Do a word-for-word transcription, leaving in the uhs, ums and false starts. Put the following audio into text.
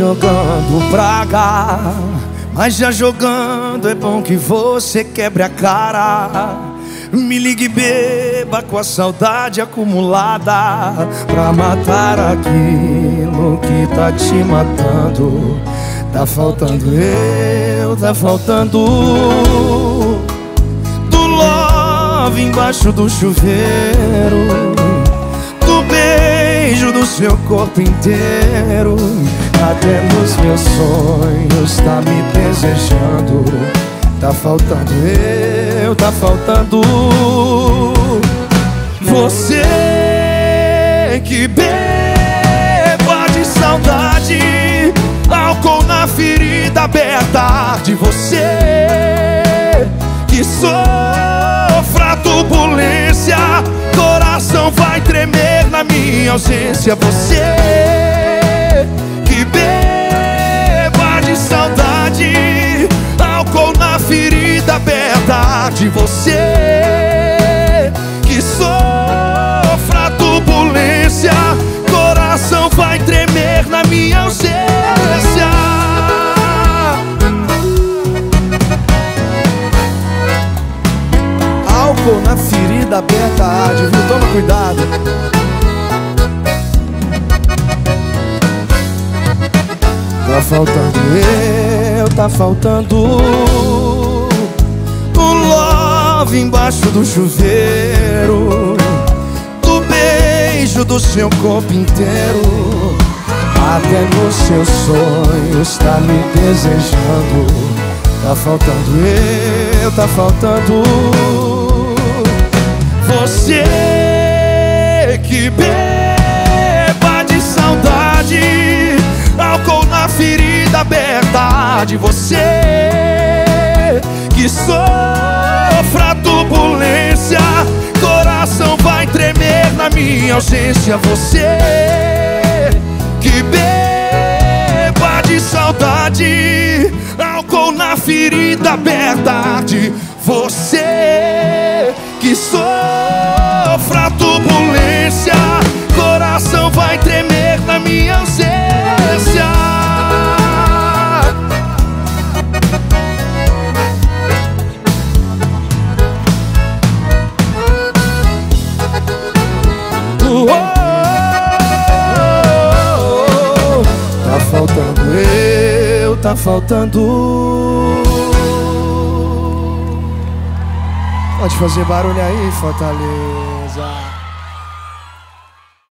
jogando praga, mas já jogando é bom que você quebre a cara. Me ligue, beba com a saudade acumulada, pra matar aquilo que tá te matando. Tá faltando eu, tá faltando do love embaixo do chuveiro, do beijo do seu corpo inteiro. Até nos meus sonhos tá me desejando. Tá faltando eu, tá faltando você que beba de saudade, álcool na ferida aberta de você que sofra turbulência, coração vai tremer na minha ausência. Você que beba de saudade, álcool na ferida aberta de você que sofra turbulência, coração vai tremer na minha ausência. Álcool na ferida aberta arde, viu? Toma cuidado. Tá faltando eu, tá faltando o love embaixo do chuveiro, do beijo do seu corpo inteiro. Até nos seus sonhos tá me desejando. Tá faltando eu, tá faltando você que beba de saudade, álcool na ferida aberta de você que sofra turbulência, coração vai tremer na minha ausência. Você que beba de saudade, álcool na ferida aberta de você que sofra turbulência, coração vai tremer na minha ausência. Oh, oh, oh, oh. Tá faltando eu, tá faltando. Pode fazer barulho aí, Fortaleza.